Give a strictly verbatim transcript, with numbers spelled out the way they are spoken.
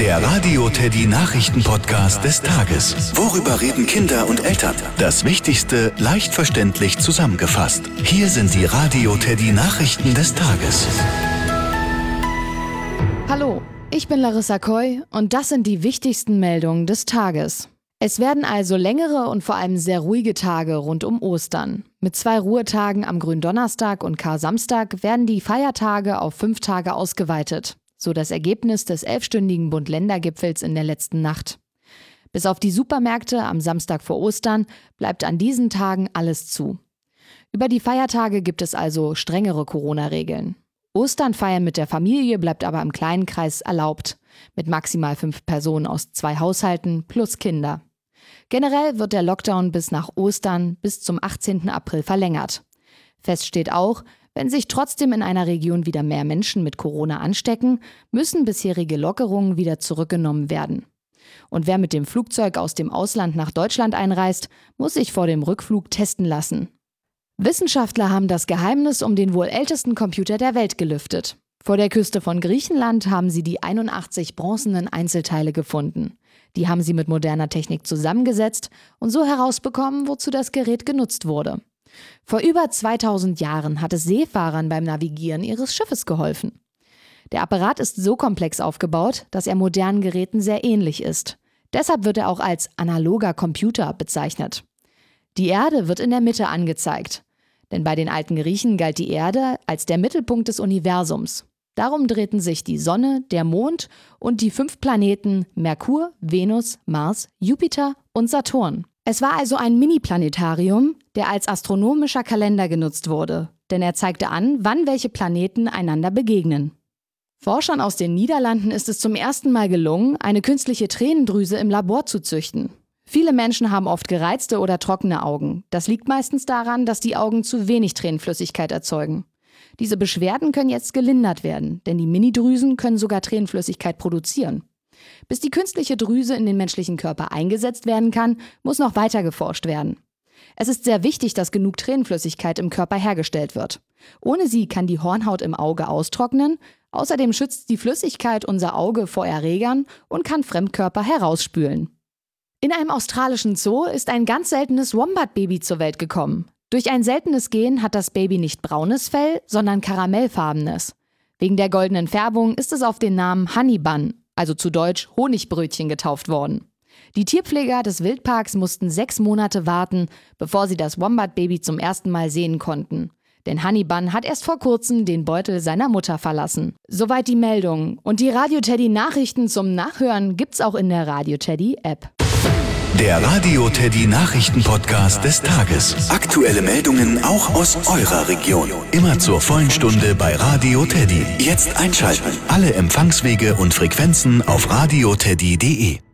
Der Radio Teddy Nachrichten-Podcast des Tages. Worüber reden Kinder und Eltern? Das Wichtigste leicht verständlich zusammengefasst. Hier sind die Radio Teddy Nachrichten des Tages. Hallo, ich bin Larissa Koy und das sind die wichtigsten Meldungen des Tages. Es werden also längere und vor allem sehr ruhige Tage rund um Ostern. Mit zwei Ruhetagen am Gründonnerstag und Kar-Samstag werden die Feiertage auf fünf Tage ausgeweitet. So das Ergebnis des elfstündigen Bund-Länder-Gipfels in der letzten Nacht. Bis auf die Supermärkte am Samstag vor Ostern bleibt an diesen Tagen alles zu. Über die Feiertage gibt es also strengere Corona-Regeln. Ostern feiern mit der Familie bleibt aber im kleinen Kreis erlaubt, mit maximal fünf Personen aus zwei Haushalten plus Kinder. Generell wird der Lockdown bis nach Ostern bis zum achtzehnten April verlängert. Fest steht auch, wenn sich trotzdem in einer Region wieder mehr Menschen mit Corona anstecken, müssen bisherige Lockerungen wieder zurückgenommen werden. Und wer mit dem Flugzeug aus dem Ausland nach Deutschland einreist, muss sich vor dem Rückflug testen lassen. Wissenschaftler haben das Geheimnis um den wohl ältesten Computer der Welt gelüftet. Vor der Küste von Griechenland haben sie die einundachtzig bronzenen Einzelteile gefunden. Die haben sie mit moderner Technik zusammengesetzt und so herausbekommen, wozu das Gerät genutzt wurde. Vor über zweitausend Jahren hat es Seefahrern beim Navigieren ihres Schiffes geholfen. Der Apparat ist so komplex aufgebaut, dass er modernen Geräten sehr ähnlich ist. Deshalb wird er auch als analoger Computer bezeichnet. Die Erde wird in der Mitte angezeigt. Denn bei den alten Griechen galt die Erde als der Mittelpunkt des Universums. Darum drehten sich die Sonne, der Mond und die fünf Planeten Merkur, Venus, Mars, Jupiter und Saturn. Es war also ein Mini-Planetarium, der als astronomischer Kalender genutzt wurde, denn er zeigte an, wann welche Planeten einander begegnen. Forschern aus den Niederlanden ist es zum ersten Mal gelungen, eine künstliche Tränendrüse im Labor zu züchten. Viele Menschen haben oft gereizte oder trockene Augen. Das liegt meistens daran, dass die Augen zu wenig Tränenflüssigkeit erzeugen. Diese Beschwerden können jetzt gelindert werden, denn die Minidrüsen können sogar Tränenflüssigkeit produzieren. Bis die künstliche Drüse in den menschlichen Körper eingesetzt werden kann, muss noch weiter geforscht werden. Es ist sehr wichtig, dass genug Tränenflüssigkeit im Körper hergestellt wird. Ohne sie kann die Hornhaut im Auge austrocknen. Außerdem schützt die Flüssigkeit unser Auge vor Erregern und kann Fremdkörper herausspülen. In einem australischen Zoo ist ein ganz seltenes Wombat-Baby zur Welt gekommen. Durch ein seltenes Gen hat das Baby nicht braunes Fell, sondern karamellfarbenes. Wegen der goldenen Färbung ist es auf den Namen Honey Bun, also zu Deutsch Honigbrötchen, getauft worden. Die Tierpfleger des Wildparks mussten sechs Monate warten, bevor sie das Wombat-Baby zum ersten Mal sehen konnten. Denn Honey Bun hat erst vor kurzem den Beutel seiner Mutter verlassen. Soweit die Meldung. Und die Radio Teddy Nachrichten zum Nachhören gibt's auch in der Radio Teddy App. Der Radio Teddy Nachrichten-Podcast des Tages. Aktuelle Meldungen auch aus eurer Region. Immer zur vollen Stunde bei Radio Teddy. Jetzt einschalten. Alle Empfangswege und Frequenzen auf radioteddy punkt de.